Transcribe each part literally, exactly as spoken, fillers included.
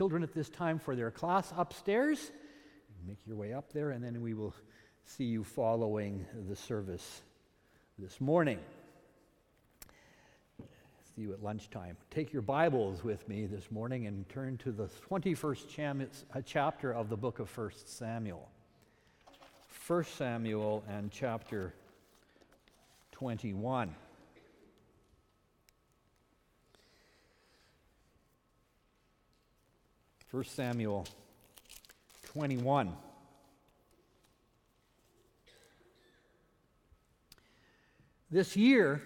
children at this time for their class upstairs. Make your way up there, and then we will see you following the service this morning. See you at lunchtime. Take your Bibles with me this morning and turn to the twenty-first cham- chapter of the book of First Samuel. First Samuel and chapter twenty-one. First Samuel twenty-one. This year,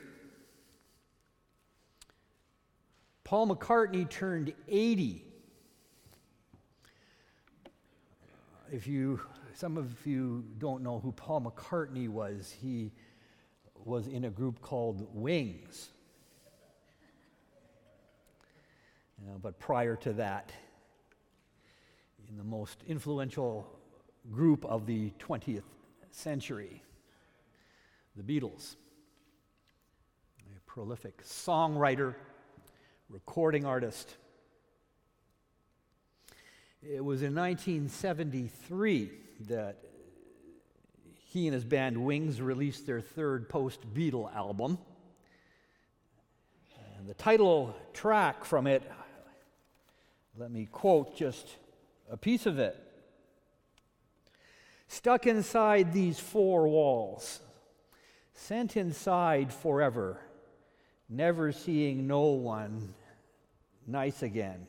Paul McCartney turned eighty. If you, some of you don't know who Paul McCartney was, he was in a group called Wings. You know, but prior to that, in the most influential group of the twentieth century, the Beatles. A prolific songwriter, recording artist. It was in nineteen seventy-three that he and his band Wings released their third post-Beatle album. And the title track from it, let me quote just a piece of it. Stuck inside these four walls, sent inside forever, never seeing no one nice again.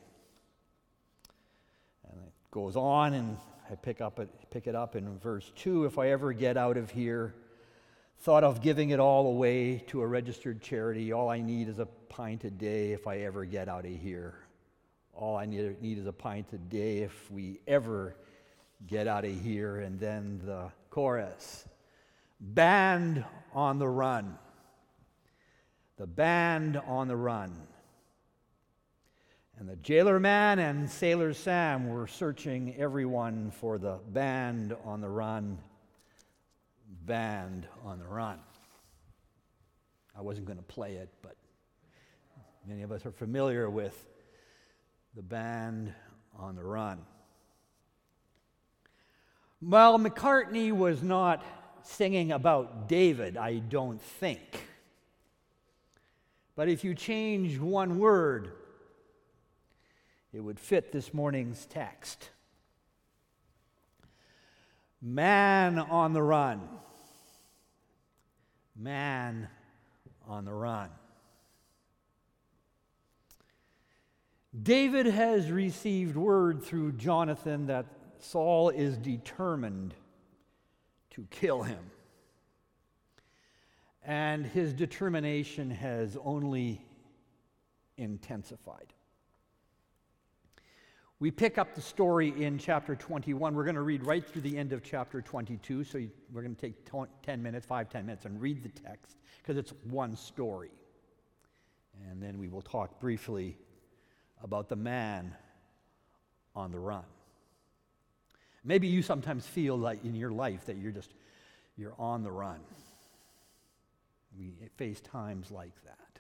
And it goes on, and I pick up it, pick it up in verse two. If I ever get out of here, thought of giving it all away to a registered charity. All I need is a pint a day if I ever get out of here. All I need, need is a pint a day if we ever get out of here. And then the chorus. Band on the run. The band on the run. And the jailer man and Sailor Sam were searching everyone for the band on the run. Band on the run. I wasn't going to play it, but many of us are familiar with the band on the run. Well, McCartney was not singing about David, I don't think. But if you change one word, it would fit this morning's text. Man on the run. Man on the run. David has received word through Jonathan that Saul is determined to kill him. And his determination has only intensified. We pick up the story in chapter twenty-one. We're going to read right through the end of chapter twenty-two, so we're going to take ten minutes, five, ten minutes, and read the text, because it's one story. And then we will talk briefly about the man on the run. Maybe you sometimes feel like in your life that you're just, you're on the run. We face times like that.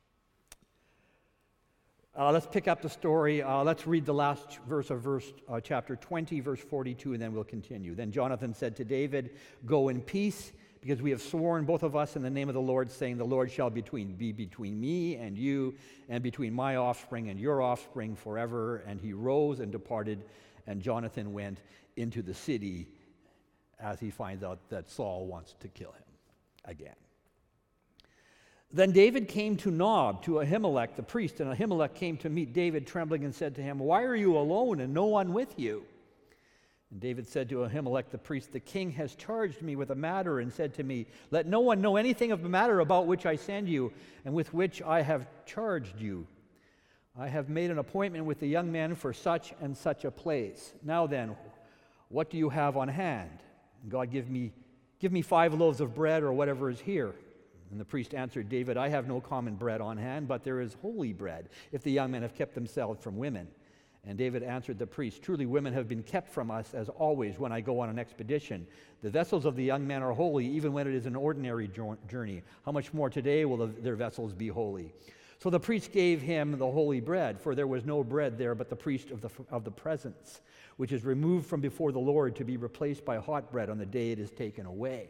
Uh, let's pick up the story. Uh, let's read the last verse of verse uh, chapter twenty, verse forty-two, and then we'll continue. Then Jonathan said to David, "Go in peace, because we have sworn, both of us, in the name of the Lord, saying, the Lord shall between, be between me and you, and between my offspring and your offspring forever." And he rose and departed, and Jonathan went into the city as he finds out that Saul wants to kill him again. Then David came to Nob, to Ahimelech the priest, and Ahimelech came to meet David trembling and said to him, "Why are you alone and no one with you?" And David said to Ahimelech the priest, "The king has charged me with a matter and said to me, 'Let no one know anything of the matter about which I send you and with which I have charged you. I have made an appointment with the young men for such and such a place. Now then, what do you have on hand?' God, give me, give me five loaves of bread or whatever is here." And the priest answered David, "I have no common bread on hand, but there is holy bread, if the young men have kept themselves from women." And David answered the priest, "Truly women have been kept from us as always when I go on an expedition. The vessels of the young men are holy, even when it is an ordinary journey. How much more today will the, their vessels be holy? So the priest gave him the holy bread, for there was no bread there but the priest of the, of the presence, which is removed from before the Lord to be replaced by hot bread on the day it is taken away.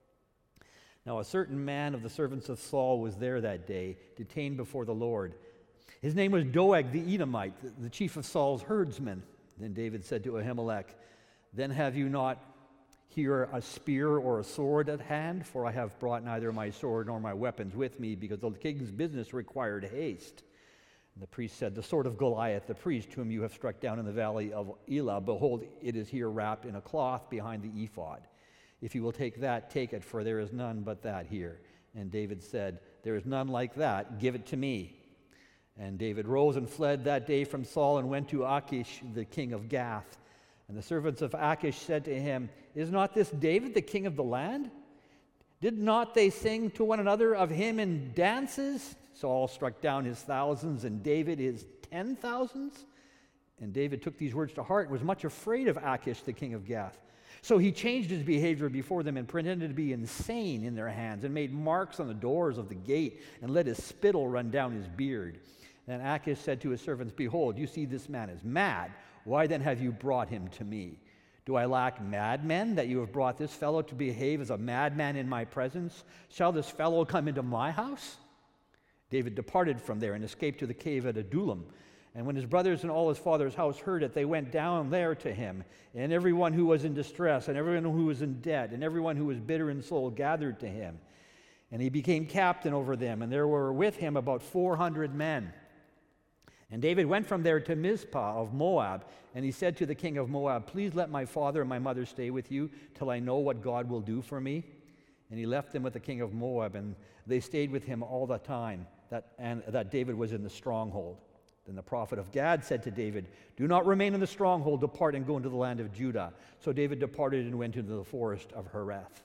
Now a certain man of the servants of Saul was there that day, detained before the Lord. His name was Doeg the Edomite, the chief of Saul's herdsmen. Then David said to Ahimelech, "Then have you not here a spear or a sword at hand? For I have brought neither my sword nor my weapons with me, because the king's business required haste." And the priest said, "The sword of Goliath, the priest whom you have struck down in the valley of Elah, behold, it is here wrapped in a cloth behind the ephod. If you will take that, take it, for there is none but that here." And David said, "There is none like that. Give it to me." And David rose and fled that day from Saul and went to Achish, the king of Gath. And the servants of Achish said to him, "Is not this David the king of the land? Did not they sing to one another of him in dances?" Saul struck down his thousands and David his ten thousands. And David took these words to heart and was much afraid of Achish, the king of Gath. So he changed his behavior before them and pretended to be insane in their hands and made marks on the doors of the gate and let his spittle run down his beard. Then Achish said to his servants, "Behold, you see this man is mad. Why then have you brought him to me? Do I lack madmen that you have brought this fellow to behave as a madman in my presence? Shall this fellow come into my house?" David departed from there and escaped to the cave at Adullam. And when his brothers and all his father's house heard it, they went down there to him. And everyone who was in distress, and everyone who was in debt, and everyone who was bitter in soul gathered to him. And he became captain over them, and there were with him about four hundred men. And David went from there to Mizpah of Moab, and he said to the king of Moab, "Please let my father and my mother stay with you till I know what God will do for me." And he left them with the king of Moab, and they stayed with him all the time that, and that David was in the stronghold. Then the prophet of Gad said to David, "Do not remain in the stronghold, depart and go into the land of Judah." So David departed and went into the forest of Hereth.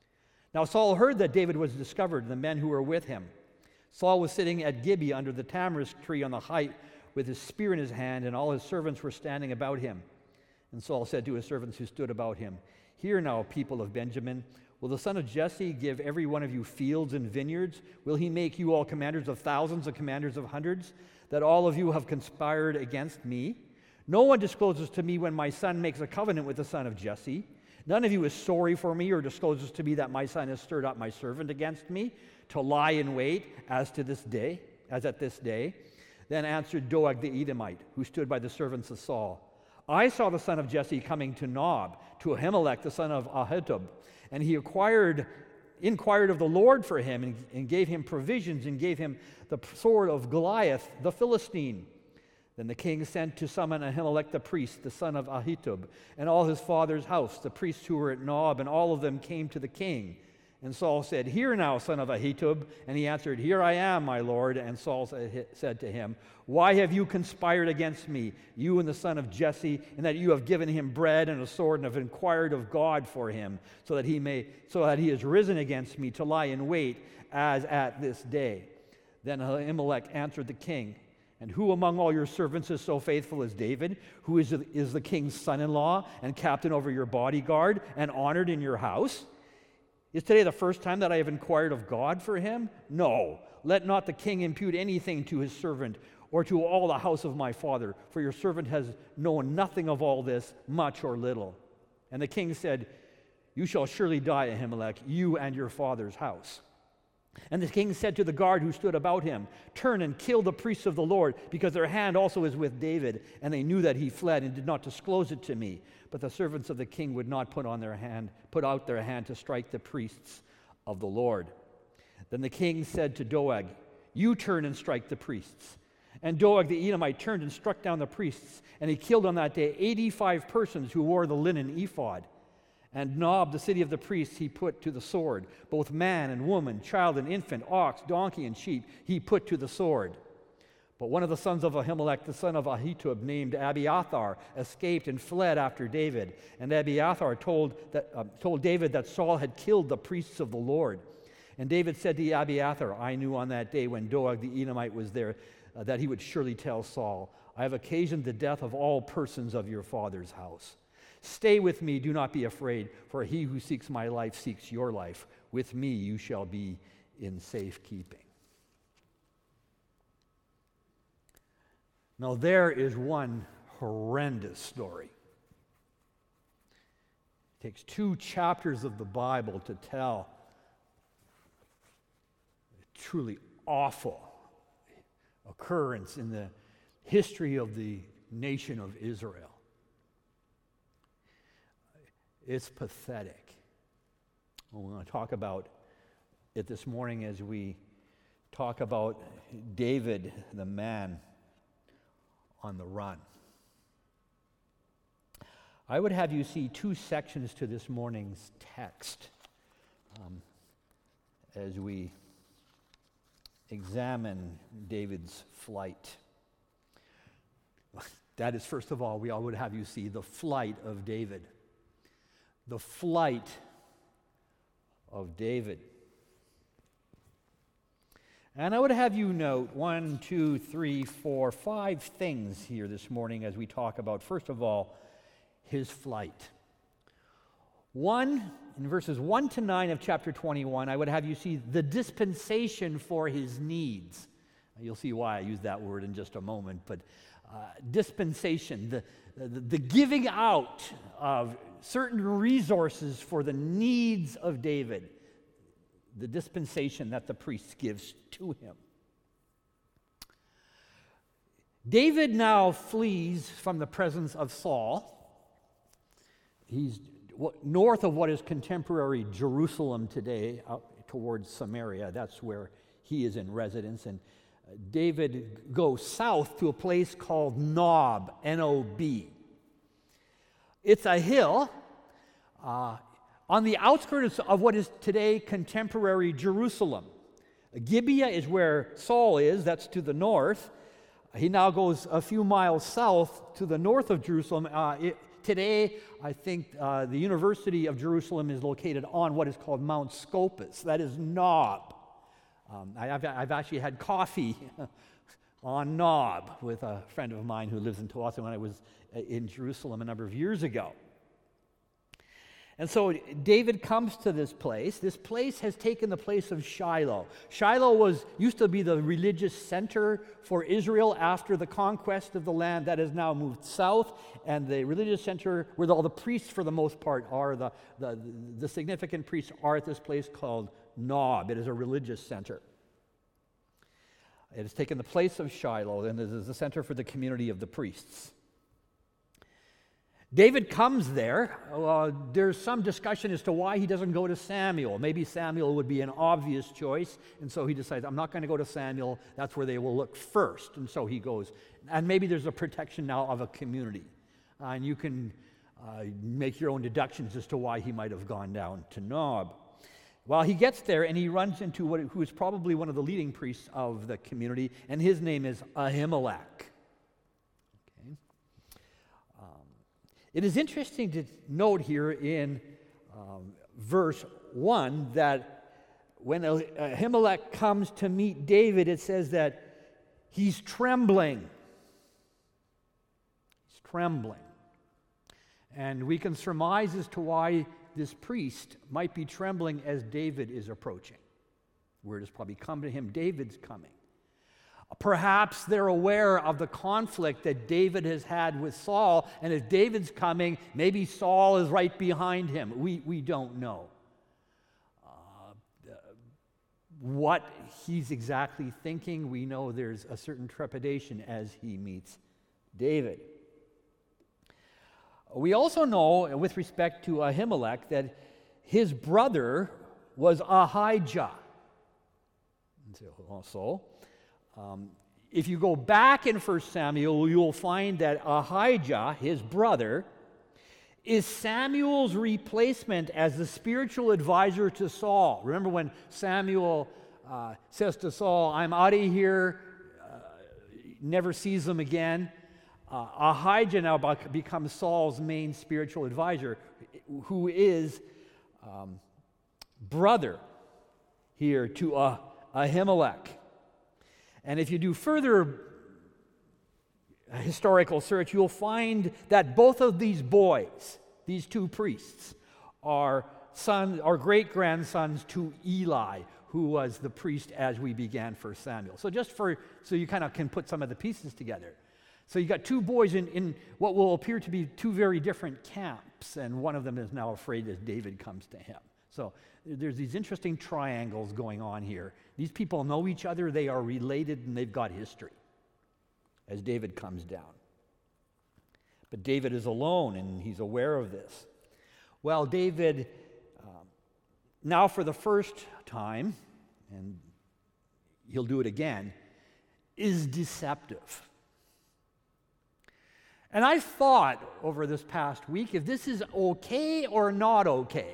Now Saul heard that David was discovered, and the men who were with him. Saul was sitting at Gibeah under the tamarisk tree on the height with his spear in his hand, and all his servants were standing about him. And Saul said to his servants who stood about him, "Hear now, people of Benjamin, will the son of Jesse give every one of you fields and vineyards? Will he make you all commanders of thousands and commanders of hundreds, that all of you have conspired against me? No one discloses to me when my son makes a covenant with the son of Jesse. None of you is sorry for me or discloses to me that my son has stirred up my servant against me to lie in wait as to this day, as at this day." Then answered Doeg the Edomite, who stood by the servants of Saul, "I saw the son of Jesse coming to Nob, to Ahimelech the son of Ahitub, and he acquired, inquired of the Lord for him, and, and gave him provisions, and gave him the sword of Goliath the Philistine." Then the king sent to summon Ahimelech the priest, the son of Ahitub, and all his father's house, the priests who were at Nob, and all of them came to the king. And Saul said, "Hear now, son of Ahitub." And he answered, "Here I am, my lord." And Saul said to him, "Why have you conspired against me, you and the son of Jesse, in that you have given him bread and a sword, and have inquired of God for him, so that he may, so that he has risen against me to lie in wait, as at this day?" Then Ahimelech answered the king, "And who among all your servants is so faithful as David, who is, is the king's son-in-law and captain over your bodyguard and honored in your house? Is today the first time that I have inquired of God for him? No, let not the king impute anything to his servant or to all the house of my father, for your servant has known nothing of all this, much or little." And the king said, "You shall surely die, Ahimelech, you and your father's house." And the king said to the guard who stood about him, "Turn and kill the priests of the Lord, because their hand also is with David." And they knew that he fled and did not disclose it to me. But the servants of the king would not put on their hand, put out their hand to strike the priests of the Lord. Then the king said to Doeg, "You turn and strike the priests." And Doeg the Edomite turned and struck down the priests, and he killed on that day eighty-five persons who wore the linen ephod. And Nob, the city of the priests, he put to the sword. Both man and woman, child and infant, ox, donkey, and sheep, he put to the sword. But one of the sons of Ahimelech, the son of Ahitub, named Abiathar, escaped and fled after David. And Abiathar told, that, uh, told David that Saul had killed the priests of the Lord. And David said to Abiathar, "I knew on that day when Doeg the Edomite was there uh, that he would surely tell Saul, 'I have occasioned the death of all persons of your father's house. Stay with me, do not be afraid, for he who seeks my life seeks your life. With me you shall be in safekeeping.'" Now, there is one horrendous story. It takes two chapters of the Bible to tell a truly awful occurrence in the history of the nation of Israel. It's pathetic. We're going to talk about it this morning as we talk about David, the man on the run. I would have you see two sections to this morning's text um, as we examine David's flight. That is, first of all, we all would have you see the flight of David. The flight of David. And I would have you note one, two, three, four, five things here this morning as we talk about, first of all, his flight. One, in verses one to nine of chapter twenty-one, I would have you see the dispensation for his needs. You'll see why I use that word in just a moment, but uh, dispensation, the, the, the giving out of certain resources for the needs of David. The dispensation that the priest gives to him. David now flees from the presence of Saul. He's north of what is contemporary Jerusalem today, out towards Samaria. That's where he is in residence. And David goes south to a place called Nob, N O B. It's a hill uh, on the outskirts of what is today contemporary Jerusalem. Gibeah is where Saul is, that's to the north. He now goes a few miles south to the north of Jerusalem. Uh, it, today, I think uh, the University of Jerusalem is located on what is called Mount Scopus. That is Nob. Um, I, I've, I've actually had coffee on Nob with a friend of mine who lives in Tawasse when I was in Jerusalem a number of years ago. And so David comes to this place. This place has taken the place of Shiloh. Shiloh was used to be the religious center for Israel after the conquest of the land. That has now moved south, and the religious center, where all the priests for the most part are, the, the, the significant priests are at this place called Nob. It is a religious center. It has taken the place of Shiloh, and it is the center for the community of the priests. David comes there. Uh, there's some discussion as to why he doesn't go to Samuel. Maybe Samuel would be an obvious choice, and so he decides, I'm not going to go to Samuel. That's where they will look first. And so he goes. And maybe there's a protection now of a community. Uh, and you can uh, make your own deductions as to why he might have gone down to Nob. Well, he gets there, and he runs into what, who is probably one of the leading priests of the community, and his name is Ahimelech. It is interesting to note here in um, verse one that when Ahimelech comes to meet David, it says that he's trembling. He's trembling. And we can surmise as to why this priest might be trembling as David is approaching. Word has probably come to him, David's coming. Perhaps they're aware of the conflict that David has had with Saul, and if David's coming, maybe Saul is right behind him. We, we don't know uh, what he's exactly thinking. We know there's a certain trepidation as he meets David. We also know, with respect to Ahimelech, that his brother was Ahijah. Also, Um, if you go back in First Samuel, you'll find that Ahijah, his brother, is Samuel's replacement as the spiritual advisor to Saul. Remember when Samuel uh, says to Saul, I'm out of here, uh, never sees him again. Uh, Ahijah now becomes Saul's main spiritual advisor, who is um, brother here to uh, Ahimelech. And if you do further historical search, you'll find that both of these boys, these two priests, are sons, are great-grandsons to Eli, who was the priest as we began First Samuel. So just for, so you kind of can put some of the pieces together. So you got two boys in, in what will appear to be two very different camps, and one of them is now afraid as David comes to him. So there's these interesting triangles going on here. These people know each other, they are related, and they've got history as David comes down. But David is alone, and he's aware of this. Well, David, um, now for the first time, and he'll do it again, is deceptive. And I thought over this past week if this is okay or not okay.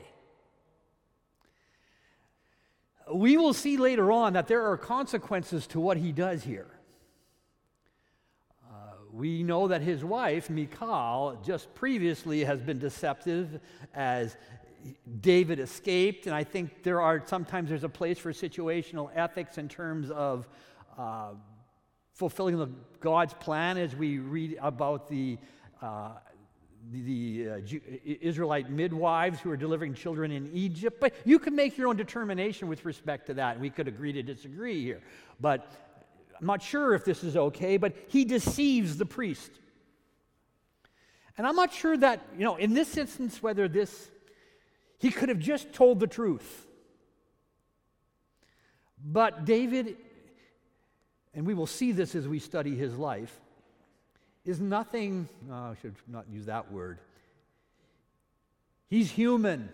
We will see later on that there are consequences to what he does here. Uh, we know that his wife, Michal, just previously has been deceptive as David escaped, and I think there are sometimes there's a place for situational ethics in terms of uh, fulfilling the, God's plan as we read about the uh, the, the uh, Jew, Israelite midwives who are delivering children in Egypt. But you can make your own determination with respect to that, and we could agree to disagree here. But I'm not sure if this is okay, but he deceives the priest. And I'm not sure that, you know, in this instance, whether this, he could have just told the truth. But David, and we will see this as we study his life, is nothing, oh, I should not use that word. He's human.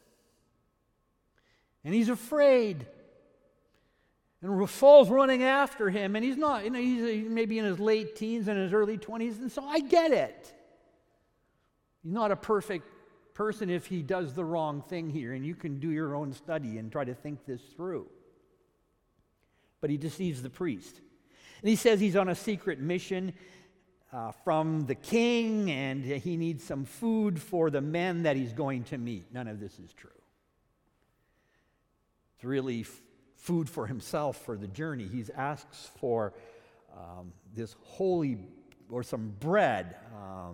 And he's afraid. And Saul's running after him, and he's not, you know, he's maybe in his late teens and his early twenties, and so I get it. He's not a perfect person if he does the wrong thing here, and you can do your own study and try to think this through. But he deceives the priest. And he says he's on a secret mission uh, from the king, and he needs some food for the men that he's going to meet. None of this is true. It's really f- food for himself for the journey. He asks for um, this holy, or some bread. Um,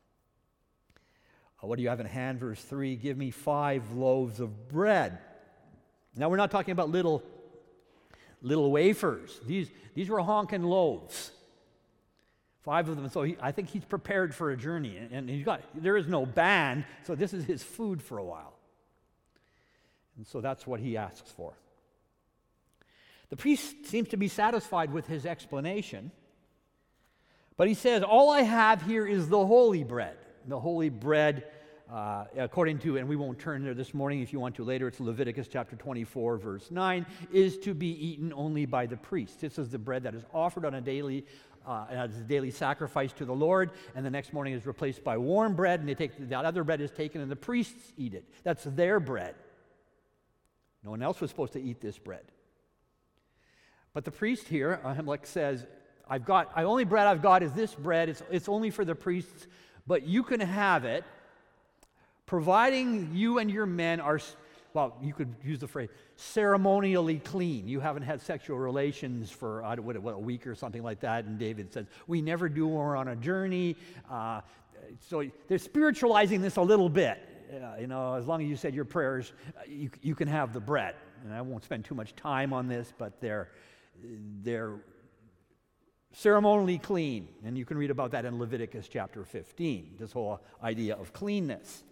what do you have in hand? Verse three, give me five loaves of bread. Now we're not talking about little little wafers. These, these were honking loaves. Five of them. So he, I think he's prepared for a journey. And, and he's got, there is no band, so this is his food for a while. And so that's what he asks for. The priest seems to be satisfied with his explanation. But he says, all I have here is the holy bread. The holy bread, uh, according to, and we won't turn there this morning, if you want to later, it's Leviticus chapter twenty-four, verse nine, is to be eaten only by the priest. This is the bread that is offered on a daily, uh, as a daily sacrifice to the Lord, and the next morning is replaced by warm bread, and they take that other bread is taken, and the priests eat it. That's their bread. No one else was supposed to eat this bread. But the priest here, Ahimelech, says, I've got, I only bread I've got is this bread. It's, it's only for the priests, but you can have it, providing you and your men are, well, you could use the phrase, ceremonially clean. You haven't had sexual relations for, I don't know, what, a week or something like that. And David says, we never do when we're on a journey. Uh, so they're spiritualizing this a little bit. Uh, you know, as long as you said your prayers, uh, you, you can have the bread. And I won't spend too much time on this, but they're, they're ceremonially clean. And you can read about that in Leviticus chapter fifteen, this whole idea of cleanness.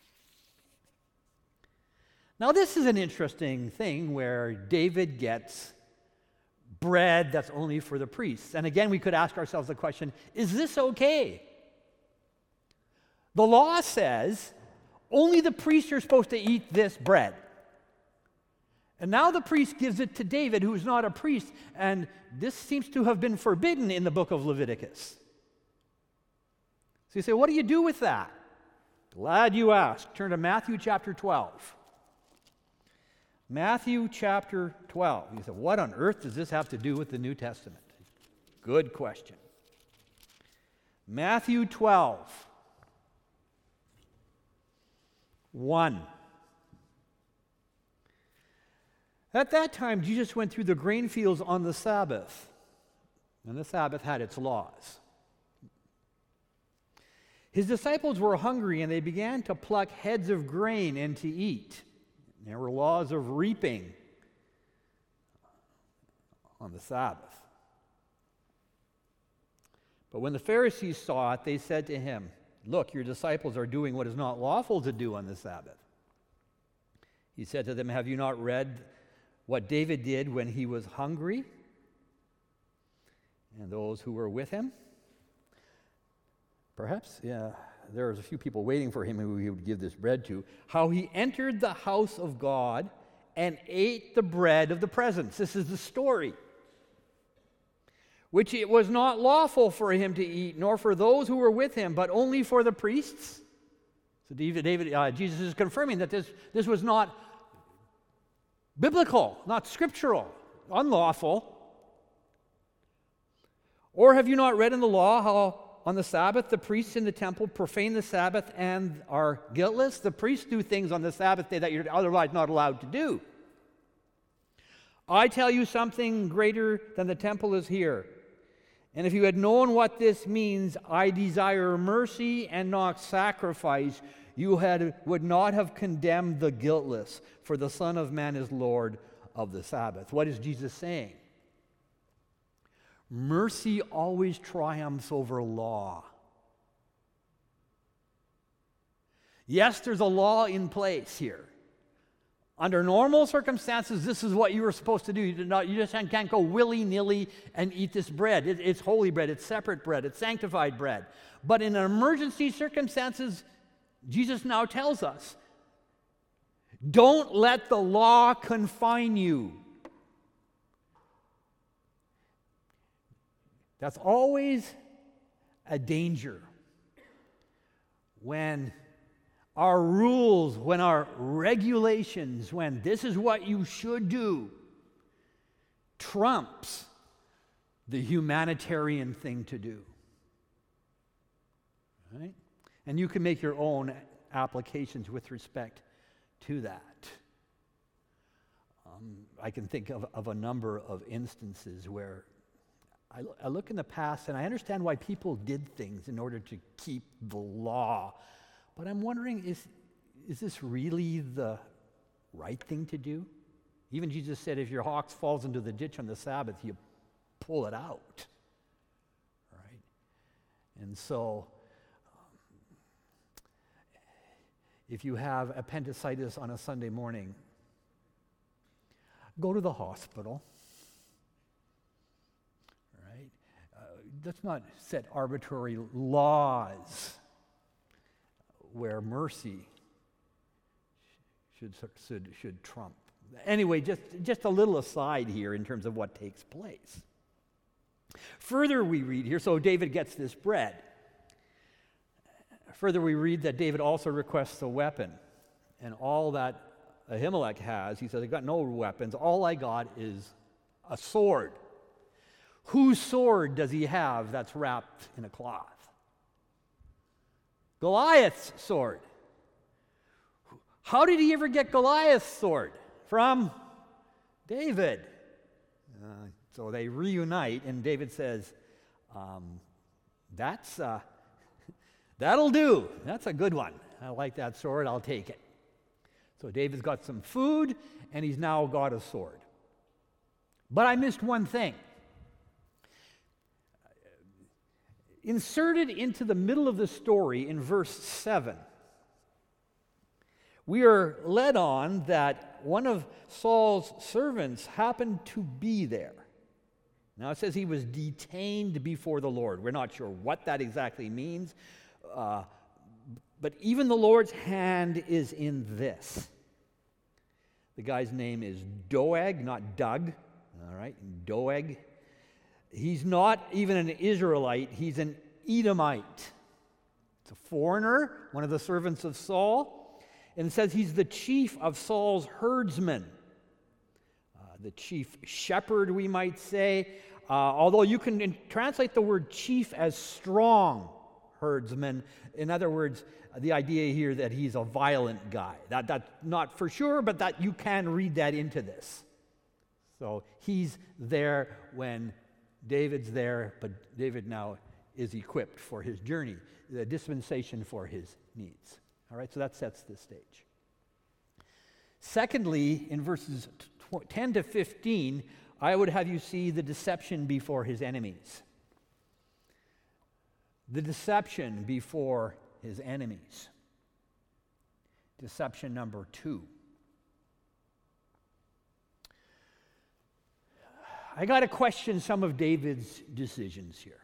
Now, this is an interesting thing where David gets bread that's only for the priests. And again, we could ask ourselves the question, is this okay? The law says only the priests are supposed to eat this bread. And now the priest gives it to David, who is not a priest, and this seems to have been forbidden in the book of Leviticus. So you say, what do you do with that? Glad you asked. Turn to Matthew chapter twelve. Matthew chapter twelve. You say, what on earth does this have to do with the New Testament? Good question. Matthew twelve. one. At that time, Jesus went through the grain fields on the Sabbath, and the Sabbath had its laws. His disciples were hungry, and they began to pluck heads of grain and to eat. There were laws of reaping on the Sabbath. But when the Pharisees saw it, they said to him, "Look, your disciples are doing what is not lawful to do on the Sabbath." He said to them, "Have you not read what David did when he was hungry, and those who were with him?" Perhaps, yeah, there was a few people waiting for him who he would give this bread to. "How he entered the house of God and ate the bread of the presence." This is the story. "Which it was not lawful for him to eat, nor for those who were with him, but only for the priests." So David, David uh, Jesus is confirming that this, this was not biblical, not scriptural, unlawful. "Or have you not read in the law how on the Sabbath the priests in the temple profane the Sabbath and are guiltless?" The priests do things on the Sabbath day that you're otherwise not allowed to do. "I tell you, something greater than the temple is here. And if you had known what this means, 'I desire mercy and not sacrifice,' you had, would not have condemned the guiltless, for the Son of Man is Lord of the Sabbath." What is Jesus saying? Mercy always triumphs over law. Yes, there's a law in place here. Under normal circumstances, this is what you were supposed to do. You, did not, you just can't go willy-nilly and eat this bread. It, it's holy bread. It's separate bread. It's sanctified bread. But in emergency circumstances, Jesus now tells us, don't let the law confine you. That's always a danger when our rules, when our regulations, when this is what you should do, trumps the humanitarian thing to do. Right? And you can make your own applications with respect to that. Um, I can think of, of a number of instances where I, I look in the past and I understand why people did things in order to keep the law. But I'm wondering, is, is this really the right thing to do? Even Jesus said, if your ox falls into the ditch on the Sabbath, you pull it out. Right? And so, um, if you have appendicitis on a Sunday morning, go to the hospital. Right? Uh, let's not set arbitrary laws where mercy should, should, should trump. Anyway, just, just a little aside here in terms of what takes place. Further we read here, so David gets this bread. Further we read that David also requests a weapon. And all that Ahimelech has, he says, I got no weapons. All I got is a sword. Whose sword does he have that's wrapped in a cloth? Goliath's sword. How did he ever get Goliath's sword? From David. Uh, so they reunite, and David says, um, that's, uh, that'll do. That's a good one. I like that sword. I'll take it. So David's got some food, and he's now got a sword. But I missed one thing. Inserted into the middle of the story in verse seven, we are led on that one of Saul's servants happened to be there. Now it says he was detained before the Lord. We're not sure what that exactly means, uh, but even the Lord's hand is in this. The guy's name is Doeg, not Doug, all right, Doeg. He's not even an Israelite, he's an Edomite. It's a foreigner, one of the servants of Saul, and it says he's the chief of Saul's herdsmen. Uh, the chief shepherd, we might say, uh, although you can in- translate the word chief as strong herdsman. In other words, the idea here that he's a violent guy. That, that's not for sure, but that you can read that into this. So he's there when David's there, but David now is equipped for his journey, the dispensation for his needs. All right, so that sets the stage. Secondly, in verses ten to fifteen, I would have you see the deception before his enemies. the deception before his enemies. Deception number two. I got to question some of David's decisions here.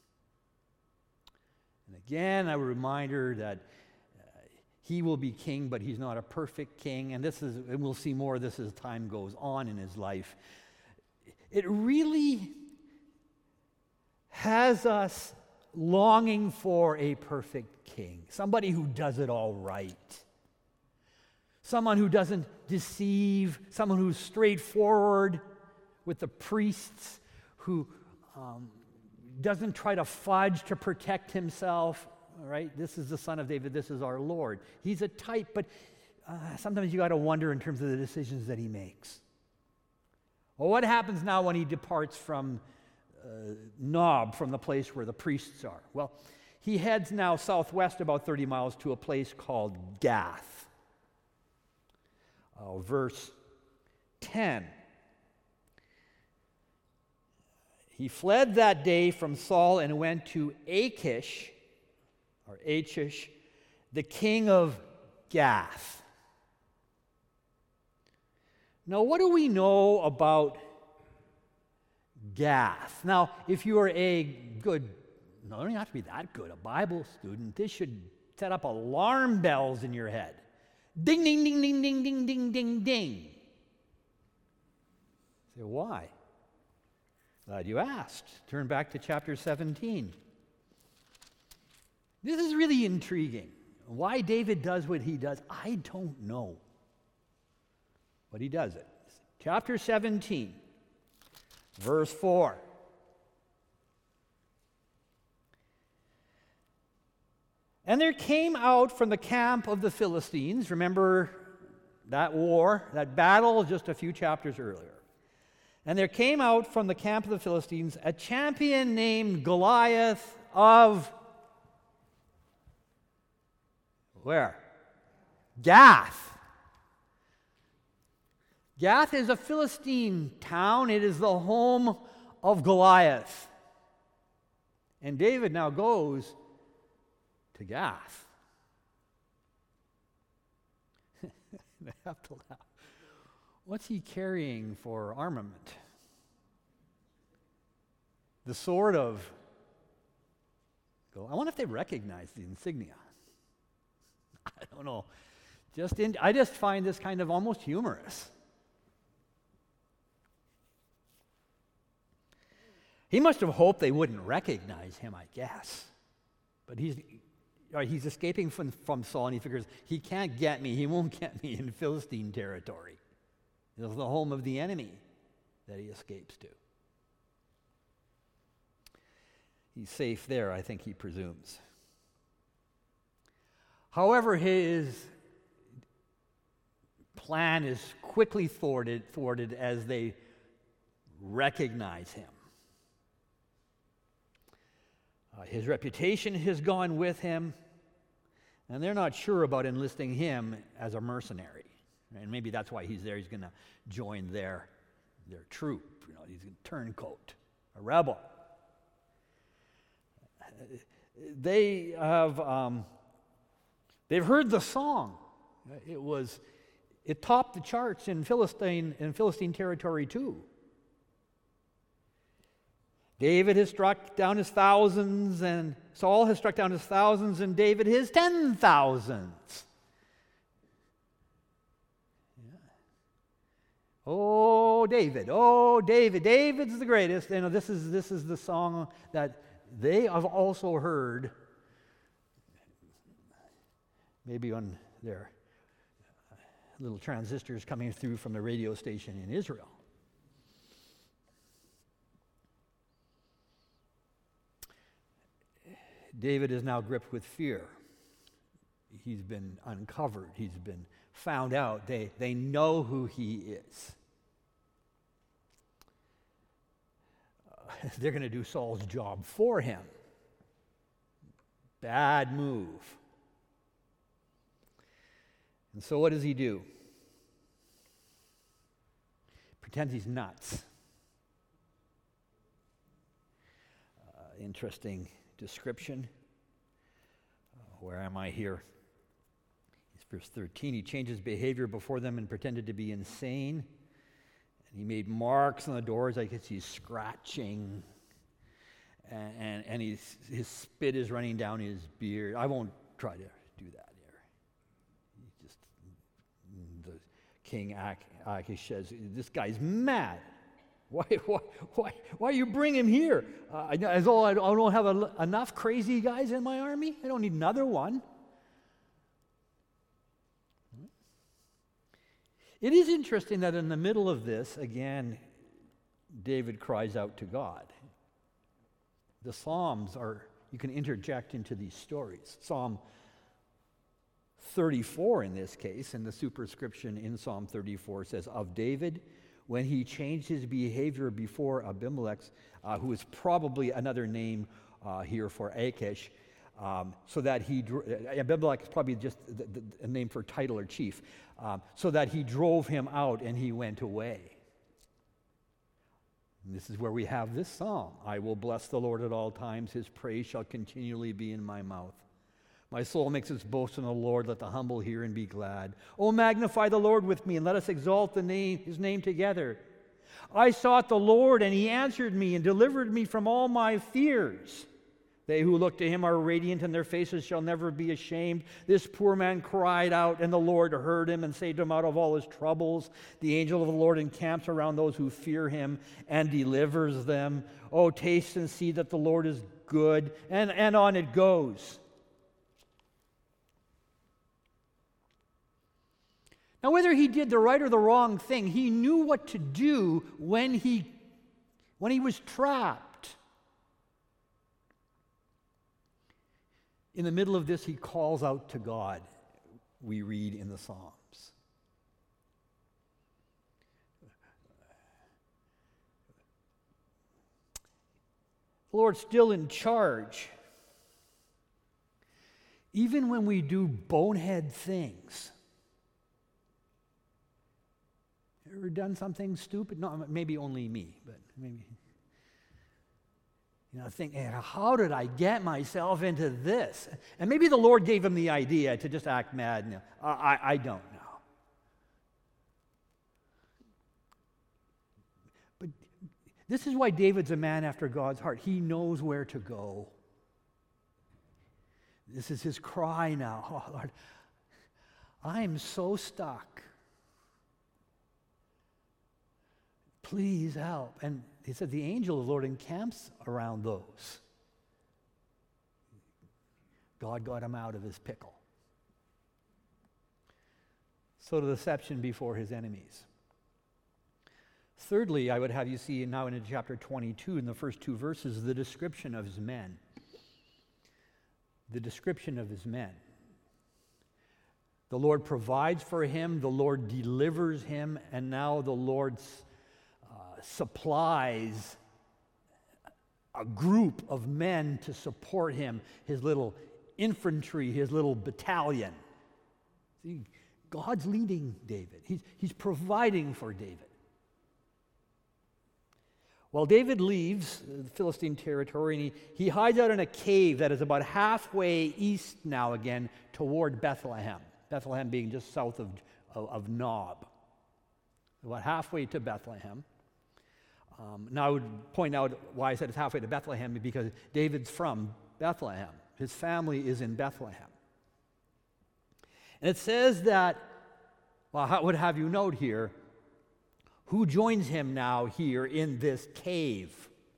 And again, a reminder that uh, he will be king, but he's not a perfect king. And this is, and we'll see more of this as time goes on in his life. It really has us longing for a perfect king, somebody who does it all right, someone who doesn't deceive, someone who's straightforward with the priests, who um, doesn't try to fudge to protect himself. All right, this is the Son of David, this is our Lord. He's a type, but uh, sometimes you got to wonder in terms of the decisions that he makes. Well, what happens now when he departs from uh, Nob, from the place where the priests are? Well, he heads now southwest about thirty miles to a place called Gath. Uh, verse ten. He fled that day from Saul and went to Achish, or Achish, the king of Gath. Now, what do we know about Gath? Now, if you are a good, no, you don't have to be that good, a Bible student, this should set up alarm bells in your head. Ding, ding, ding, ding, ding, ding, ding, ding, ding. Say, why? Glad you asked. Turn back to chapter seventeen. This is really intriguing. Why David does what he does, I don't know. But he does it. Chapter seventeen, verse four. And there came out from the camp of the Philistines, remember that war, that battle just a few chapters earlier. And there came out from the camp of the Philistines a champion named Goliath of, where? Gath. Gath is a Philistine town. It is the home of Goliath. And David now goes to Gath. I have to laugh. What's he carrying for armament? The sword of, I wonder if they recognize the insignia. I don't know. Just in, I just find this kind of almost humorous. He must have hoped they wouldn't recognize him, I guess. But he's, he's escaping from, from Saul, and he figures, he can't get me, he won't get me in Philistine territory. This is the home of the enemy that he escapes to. He's safe there, I think he presumes. However, his plan is quickly thwarted, thwarted as they recognize him. Uh, his reputation has gone with him, and they're not sure about enlisting him as a mercenary. And maybe that's why he's there. He's going to join their, their troop. You know, he's a turncoat, a rebel. They have um, they've heard the song. It was it topped the charts in Philistine in Philistine territory too. David has struck down his thousands, and Saul has struck down his thousands, and David his ten thousands. Oh, David, oh, David, David's the greatest. You know, this is this is the song that they have also heard, maybe on their little transistors coming through from the radio station in Israel. David is now gripped with fear. He's been uncovered. He's been found out. They, they know who he is. Uh, they're going to do Saul's job for him. Bad move. And so what does he do? Pretends he's nuts. Uh, interesting description. Uh, where am I here? It's verse thirteen. He changed his behavior before them and pretended to be insane. And he made marks on the doors. I guess he's scratching. And, and, and he's, his spit is running down his beard. I won't try to do that here. He just, the king Achish says, this guy's mad. Why, why, why, why you bring him here? Uh, as though I don't have a, enough crazy guys in my army? I don't need another one. It is interesting that in the middle of this, again, David cries out to God. The Psalms are, you can interject into these stories. Psalm thirty-four in this case, and the superscription in Psalm thirty-four says, of David, when he changed his behavior before Abimelech, uh, who is probably another name uh, here for Achish, um, so that he, dro- Abimelech is probably just the, the, a name for title or chief, um, so that he drove him out and he went away. And this is where we have this psalm. I will bless the Lord at all times. His praise shall continually be in my mouth. My soul makes its boast in the Lord. Let the humble hear and be glad. Oh, magnify the Lord with me, and let us exalt the name, his name together. I sought the Lord, and he answered me and delivered me from all my fears. They who look to him are radiant, and their faces shall never be ashamed. This poor man cried out, and the Lord heard him and saved him out of all his troubles. The angel of the Lord encamps around those who fear him and delivers them. Oh, taste and see that the Lord is good. And, and on it goes. Now, whether he did the right or the wrong thing, he knew what to do when he, when he was trapped. In the middle of this, he calls out to God, we read in the Psalms. The Lord's still in charge. Even when we do bonehead things. Ever done something stupid? No, maybe only me, but maybe. You know, think, how did I get myself into this? And maybe the Lord gave him the idea to just act mad. No, I, I don't know. But this is why David's a man after God's heart. He knows where to go. This is his cry now. Oh, Lord, I'm so stuck. Please help. And he said the angel of the Lord encamps around those. God got him out of his pickle. So the deception before his enemies. Thirdly, I would have you see now in chapter twenty-two, in the first two verses, the description of his men. The description of his men. The Lord provides for him, the Lord delivers him, and now the Lord's supplies a group of men to support him, his little infantry, his little battalion. See, God's leading David. He's, he's providing for David. Well, David leaves the Philistine territory, and he, he hides out in a cave that is about halfway east now again toward Bethlehem. Bethlehem being just south of, of, of Nob. About halfway to Bethlehem. Um, now I would point out why I said it's halfway to Bethlehem, because David's from Bethlehem. His family is in Bethlehem. And it says that, well, I would have you note here, who joins him now here in this cave?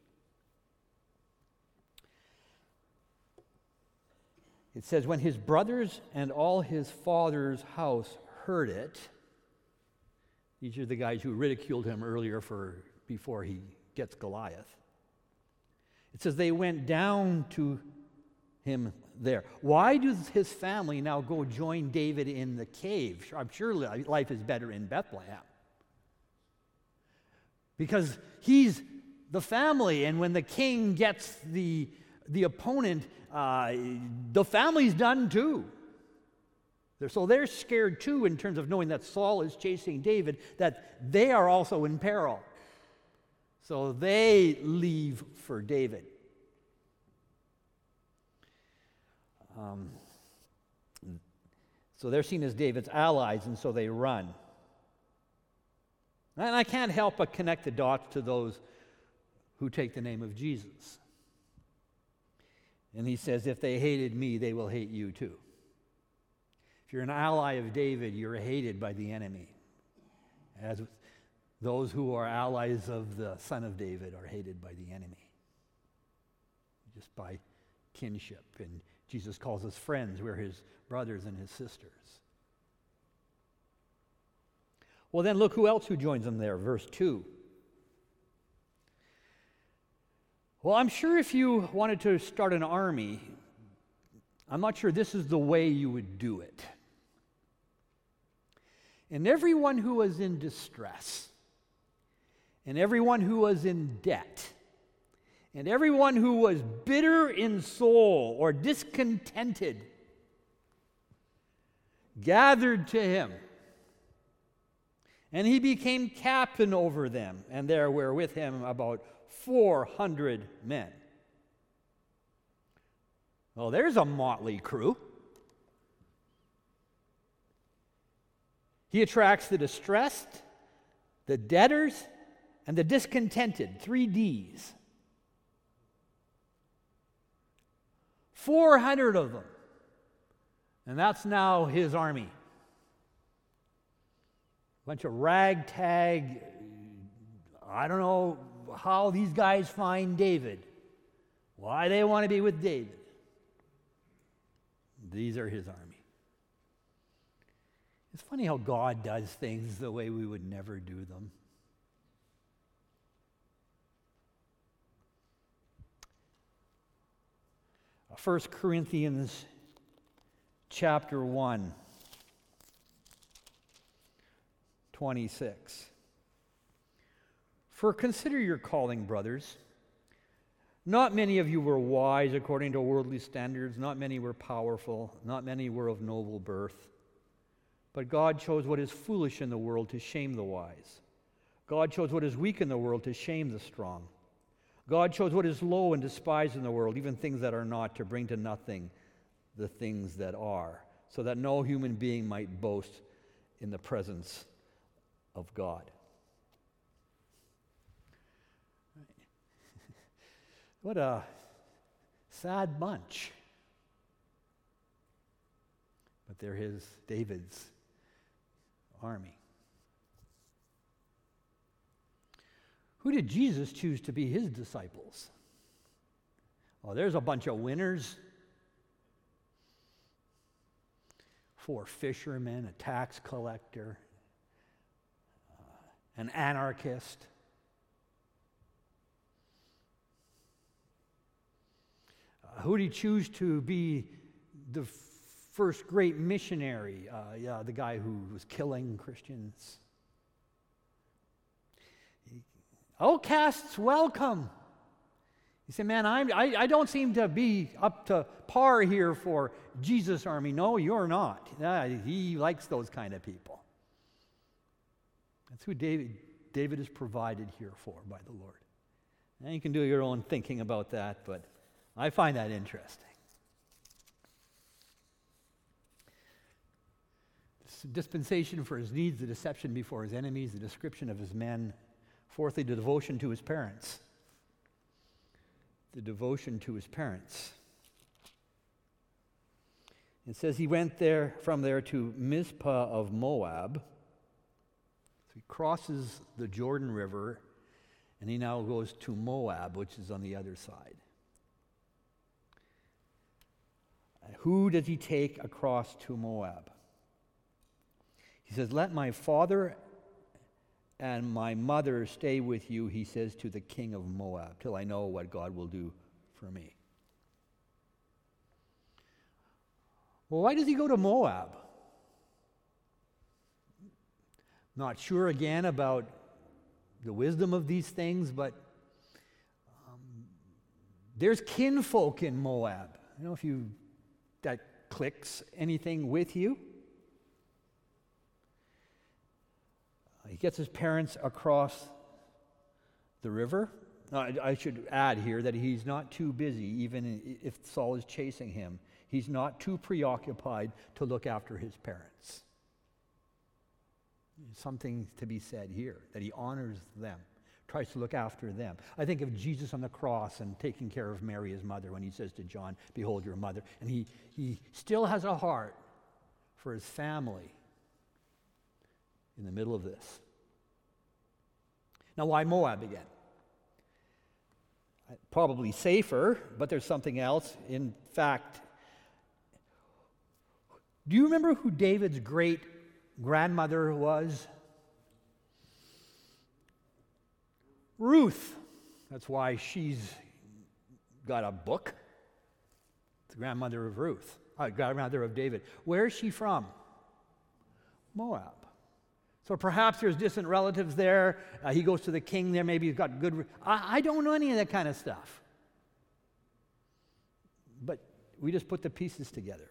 It says, when his brothers and all his father's house heard it, these are the guys who ridiculed him earlier for before he gets Goliath. It says they went down to him there. Why does his family now go join David in the cave? I'm sure life is better in Bethlehem. Because he's the family, and when the king gets the, the opponent, uh, the family's done too. They're, so they're scared too in terms of knowing that Saul is chasing David, that they are also in peril. So they leave for David. Um, so they're seen as David's allies, and so they run. And I can't help but connect the dots to those who take the name of Jesus. And he says, if they hated me, they will hate you too. If you're an ally of David, you're hated by the enemy. As those who are allies of the Son of David are hated by the enemy. Just by kinship. And Jesus calls us friends. We're his brothers and his sisters. Well, then look who else who joins them there. Verse two. Well, I'm sure if you wanted to start an army, I'm not sure this is the way you would do it. And everyone who was in distress, and everyone who was in debt, and everyone who was bitter in soul or discontented, gathered to him. And he became captain over them, and there were with him about four hundred men. Well, there's a motley crew. He attracts the distressed, the debtors, and the discontented, three D's. four hundred of them. And that's now his army. A bunch of ragtag, I don't know how these guys find David, why they want to be with David. These are his army. It's funny how God does things the way we would never do them. First Corinthians chapter one, twenty-six. For consider your calling, brothers. Not many of you were wise according to worldly standards. Not many were powerful. Not many were of noble birth. But God chose what is foolish in the world to shame the wise. God chose what is weak in the world to shame the strong. God chose what is low and despised in the world, even things that are not, to bring to nothing the things that are, so that no human being might boast in the presence of God. What a sad bunch. But they're his, David's army. Who did Jesus choose to be his disciples? Oh, there's a bunch of winners. Four fishermen, a tax collector, uh, an anarchist. Uh, who did he choose to be the first great missionary? Uh, yeah, the guy who was killing Christians. Outcasts welcome. You say, man, I'm, I, I don't seem to be up to par here for Jesus' army. No, you're not. Uh, he likes those kind of people. That's who David, David is provided here for by the Lord. And you can do your own thinking about that, but I find that interesting. Dispensation for his needs, the deception before his enemies, the description of his men. Fourthly, the devotion to his parents. The devotion to his parents. It says he went there from there to Mizpah of Moab. So he crosses the Jordan River, and he now goes to Moab, which is on the other side. Who does he take across to Moab? He says, let my father and my mother stay with you, he says to the king of Moab, till I know what God will do for me. Well, why does he go to Moab? Not sure again about the wisdom of these things, but um, there's kinfolk in Moab. I don't know if you that clicks anything with you. He gets his parents across the river. Now, I, I should add here that he's not too busy, even if Saul is chasing him. He's not too preoccupied to look after his parents. There's something to be said here, that he honors them, tries to look after them. I think of Jesus on the cross and taking care of Mary, his mother, when he says to John, behold your mother. And he, he still has a heart for his family in the middle of this. Now, why Moab again? Probably safer, but there's something else. In fact, do you remember who David's great grandmother was? Ruth. That's why she's got a book. The grandmother of Ruth, uh, grandmother of David. Where is she from? Moab. So perhaps there's distant relatives there. Uh, he goes to the king there. Maybe he's got good. Re- I, I don't know any of that kind of stuff. But we just put the pieces together.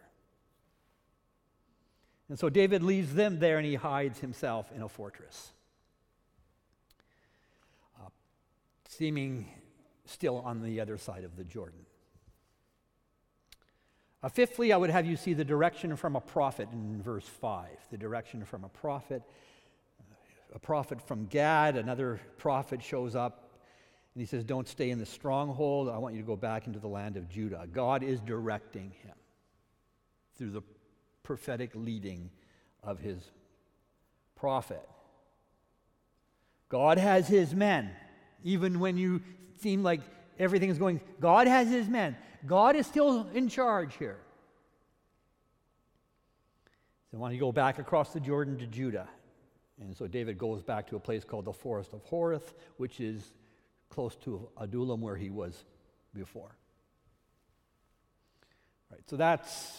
And so David leaves them there and he hides himself in a fortress, uh, seeming still on the other side of the Jordan. Uh, fifthly, I would have you see the direction from a prophet in verse five. The direction from a prophet. A prophet from Gad, another prophet shows up, and he says, don't stay in the stronghold. I want you to go back into the land of Judah. God is directing him through the prophetic leading of his prophet. God has his men. Even when you seem like everything is going, God has his men. God is still in charge here. So I want you to go back across the Jordan to Judah. And so David goes back to a place called the Forest of Horeth, which is close to Adullam, where he was before. Right, so that's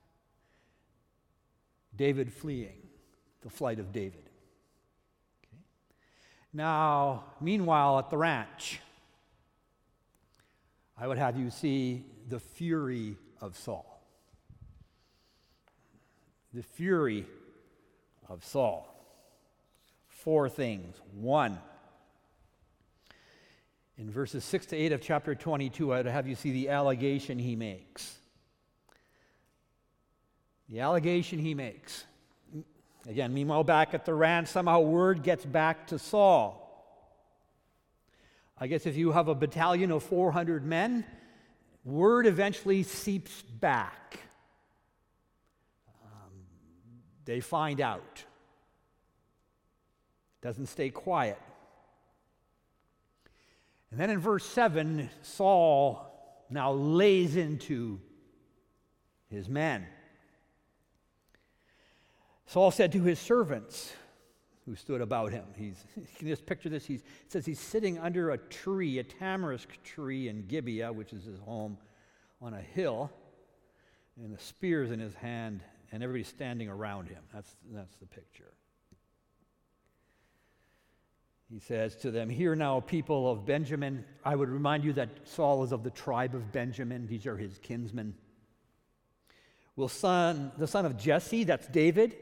David fleeing, the flight of David. Okay. Now, meanwhile, at the ranch, I would have you see the fury of Saul. The fury of Saul. Four things. One, in verses six to eight of chapter twenty-two, I'd have you see the allegation he makes. The allegation he makes. Again, meanwhile, back at the ranch, somehow word gets back to Saul. I guess if you have a battalion of four hundred men, word eventually seeps back. Um, they find out. Doesn't stay quiet. And then in verse seven, Saul now lays into his men. Saul said to his servants who stood about him, he's, you can just picture this, he's, it says he's sitting under a tree, a tamarisk tree in Gibeah, which is his home, on a hill, and the spear's in his hand, and everybody's standing around him. That's, that's the picture. He says to them, hear now, people of Benjamin. I would remind you that Saul is of the tribe of Benjamin. These are his kinsmen. Will son, the son of Jesse, that's David,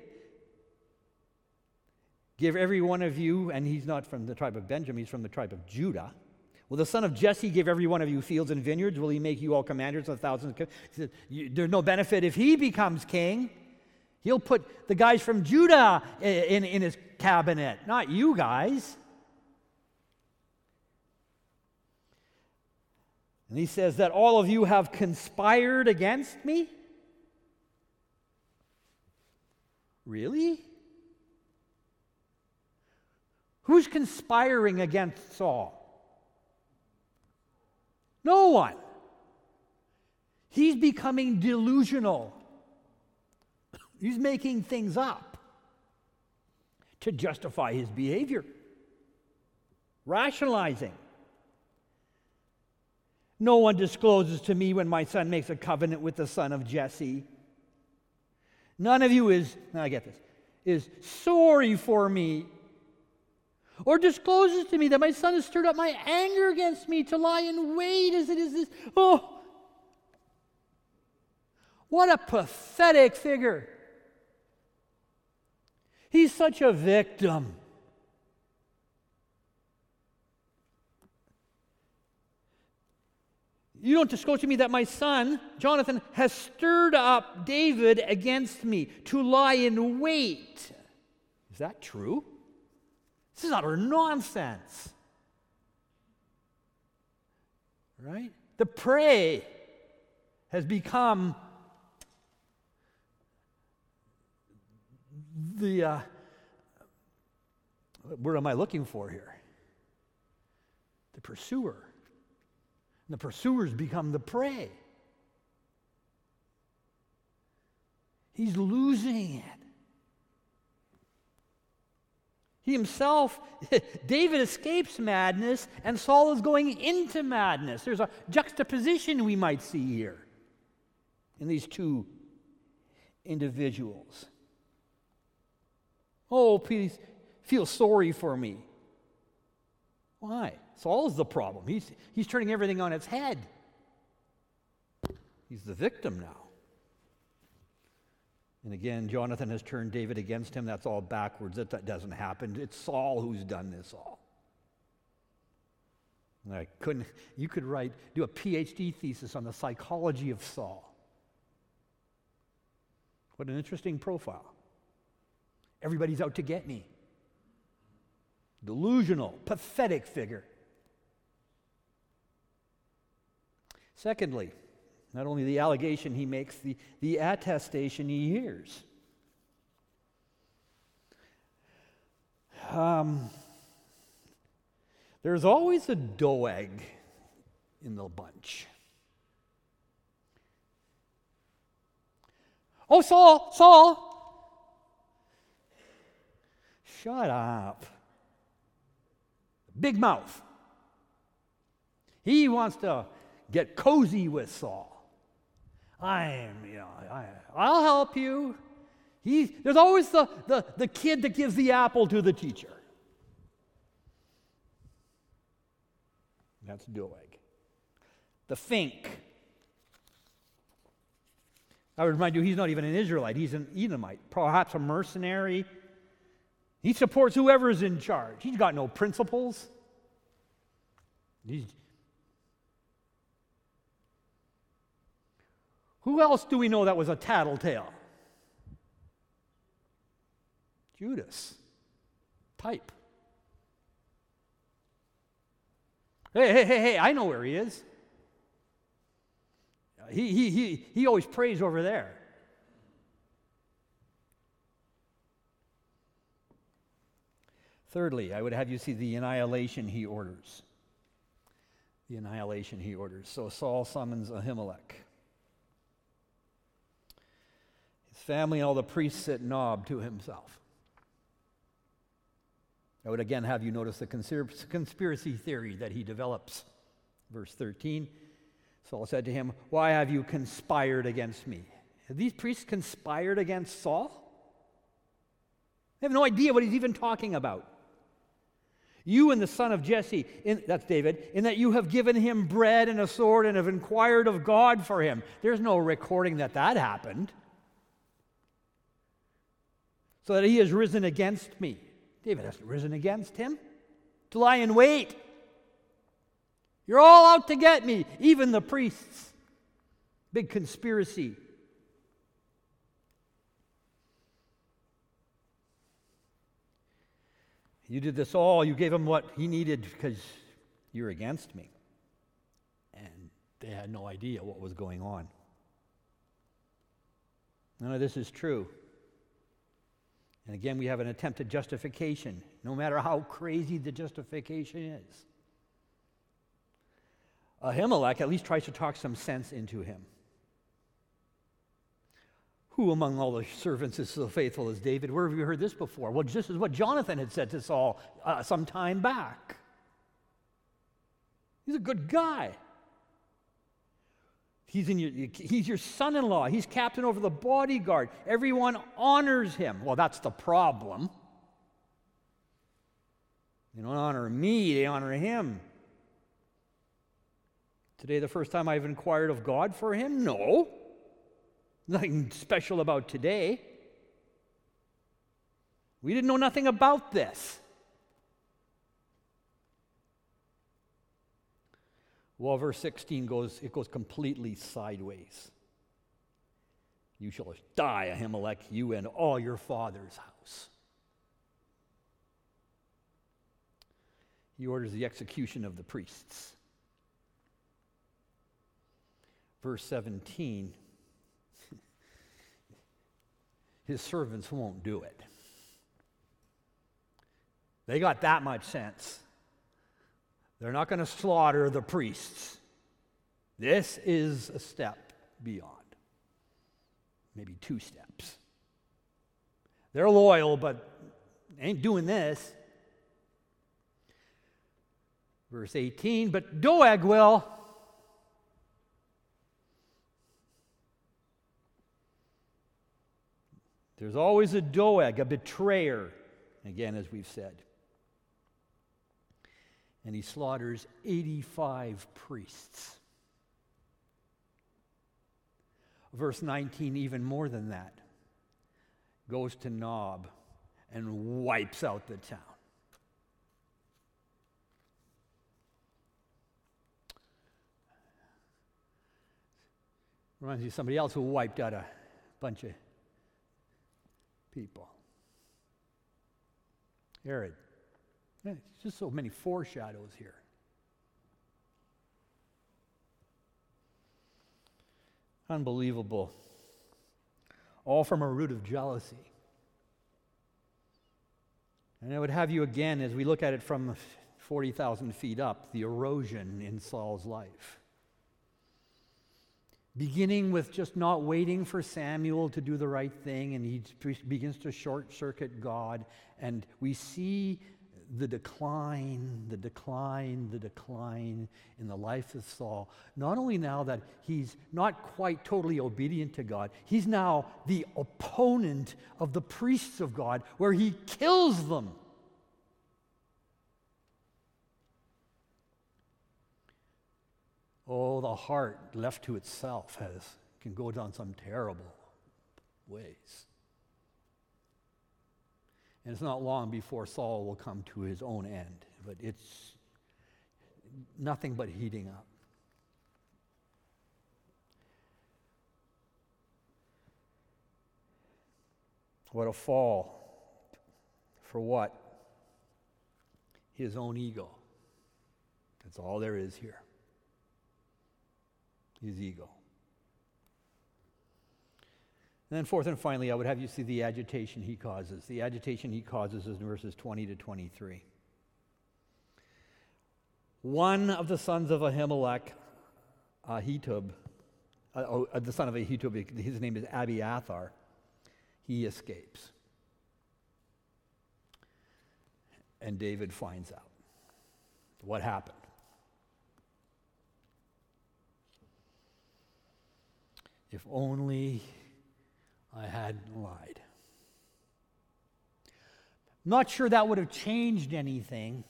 give every one of you, and he's not from the tribe of Benjamin, he's from the tribe of Judah. Will the son of Jesse give every one of you fields and vineyards? Will he make you all commanders of thousands? He said, there's no benefit if he becomes king. He'll put the guys from Judah in, in his cabinet, not you guys. And he says that all of you have conspired against me? Really? Who's conspiring against Saul? No one. He's becoming delusional. He's making things up to justify his behavior. Rationalizing. No one discloses to me when my son makes a covenant with the son of Jesse. None of you is, now I get this, is sorry for me, or discloses to me that my son has stirred up my anger against me to lie in wait as it is this. Oh, what a pathetic figure. He's such a victim. You don't disclose to me that my son, Jonathan, has stirred up David against me to lie in wait. Is that true? This is utter nonsense. Right? The prey has become the, uh, what word am I looking for here? The pursuer. And the pursuers become the prey. He's losing it. He himself, David escapes madness, and Saul is going into madness. There's a juxtaposition we might see here in these two individuals. Oh, please feel sorry for me. Why? Saul's the problem. He's, he's turning everything on its head. He's the victim now. And again, Jonathan has turned David against him. That's all backwards. That, that doesn't happen. It's Saul who's done this all. And I couldn't, you could write, do a P H D thesis on the psychology of Saul. What an interesting profile. Everybody's out to get me. Delusional, pathetic figure. Secondly, not only the allegation he makes, the, the attestation he hears. Um, there's always a Doeg in the bunch. Oh, Saul, Saul! Shut up. Big mouth. He wants to get cozy with Saul. I'm, you know, I, I'll help you. He, there's always the, the, the kid that gives the apple to the teacher. That's Doeg. The Fink. I would remind you, he's not even an Israelite. He's an Edomite, perhaps a mercenary. He supports whoever's in charge. He's got no principles. He's, who else do we know that was a tattletale? Judas. Type. Hey, hey, hey, hey, I know where he is. He, he, he, he always prays over there. Thirdly, I would have you see the annihilation he orders. The annihilation he orders. So Saul summons Ahimelech. His family and all the priests sit Nob to himself. I would again have you notice the conspiracy theory that he develops. Verse thirteen, Saul said to him, "Why have you conspired against me?" Have these priests conspired against Saul? They have no idea what he's even talking about. You and the son of Jesse, in, that's David, in that you have given him bread and a sword and have inquired of God for him. There's no recording that that happened. So that he has risen against me. David hasn't risen against him. To lie in wait. You're all out to get me, even the priests. Big conspiracy. You did this all, you gave him what he needed because you're against me. And they had no idea what was going on. None of this is true. And again, we have an attempt at justification, no matter how crazy the justification is. Ahimelech at least tries to talk some sense into him. Who among all the servants is so faithful as David? Where have you heard this before? Well, this is what Jonathan had said to Saul uh, some time back. He's a good guy. He's, in your, he's your son-in-law. He's captain over the bodyguard. Everyone honors him. Well, that's the problem. They don't honor me, they honor him. Today, the first time I've inquired of God for him? No. Nothing special about today. We didn't know nothing about this. Well, verse sixteen goes, it goes completely sideways. You shall die, Ahimelech, you and all your father's house. He orders the execution of the priests. Verse seventeen, his servants won't do it. They got that much sense. They're not going to slaughter the priests. This is a step beyond. Maybe two steps. They're loyal, but ain't doing this. Verse eighteen, but Doeg will. There's always a Doeg, a betrayer, again, as we've said. And he slaughters eighty-five priests. Verse nineteen, even more than that, goes to Nob and wipes out the town. Reminds me of somebody else who wiped out a bunch of people. Herod. Yeah, it's just so many foreshadows here. Unbelievable. All from a root of jealousy. And I would have you again, as we look at it from forty thousand feet up, the erosion in Saul's life. Beginning with just not waiting for Samuel to do the right thing, and he begins to short-circuit God, and we see the decline, the decline, the decline in the life of Saul. Not only now that he's not quite totally obedient to God, he's now the opponent of the priests of God, where he kills them. Oh, the heart left to itself has can go down some terrible ways. And it's not long before Saul will come to his own end, but it's nothing but heating up. What a fall. For what? His own ego. That's all there is here. His ego. And then fourth and finally, I would have you see the agitation he causes. The agitation he causes is in verses twenty to twenty-three. One of the sons of Ahimelech, Ahitub, uh, oh, uh, the son of Ahitub, his name is Abiathar, he escapes. And David finds out what happened. If only I hadn't lied. Not sure that would have changed anything,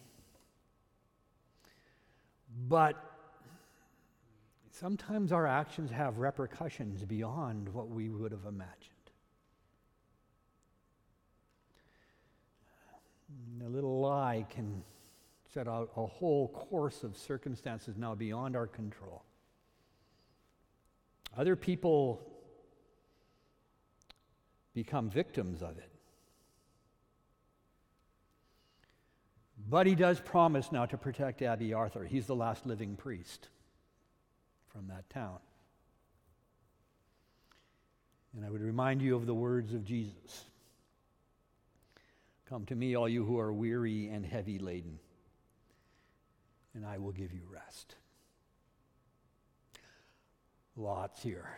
but sometimes our actions have repercussions beyond what we would have imagined. A little lie can set out a whole course of circumstances now beyond our control. Other people become victims of it. But he does promise now to protect Abiathar. He's the last living priest from that town. And I would remind you of the words of Jesus. Come to me, all you who are weary and heavy laden, and I will give you rest. Lots here.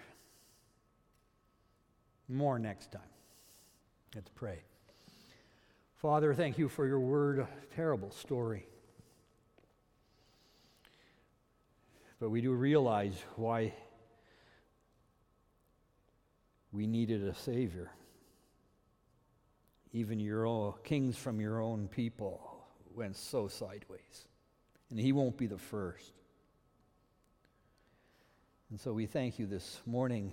More next time. Let's pray. Father, thank you for your word, a terrible story. But we do realize why we needed a Savior. Even your own kings from your own people went so sideways. And he won't be the first. And so we thank you this morning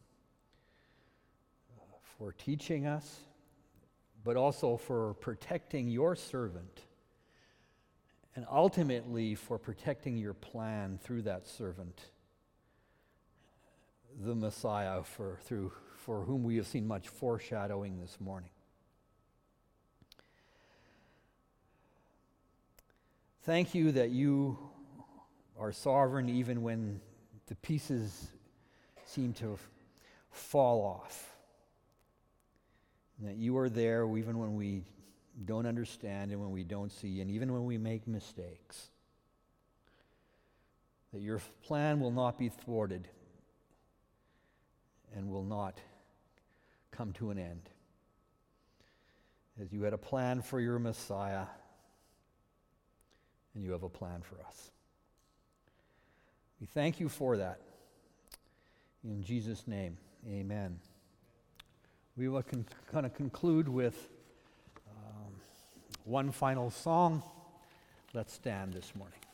for teaching us, but also for protecting your servant and ultimately for protecting your plan through that servant, the Messiah, for, through, for whom we have seen much foreshadowing this morning. Thank you that you are sovereign even when the pieces seem to fall off. And that you are there even when we don't understand and when we don't see and even when we make mistakes. That your plan will not be thwarted and will not come to an end. As you had a plan for your Messiah, and you have a plan for us. We thank you for that. In Jesus' name, amen. We will con- kind of conclude with um, one final song. Let's stand this morning.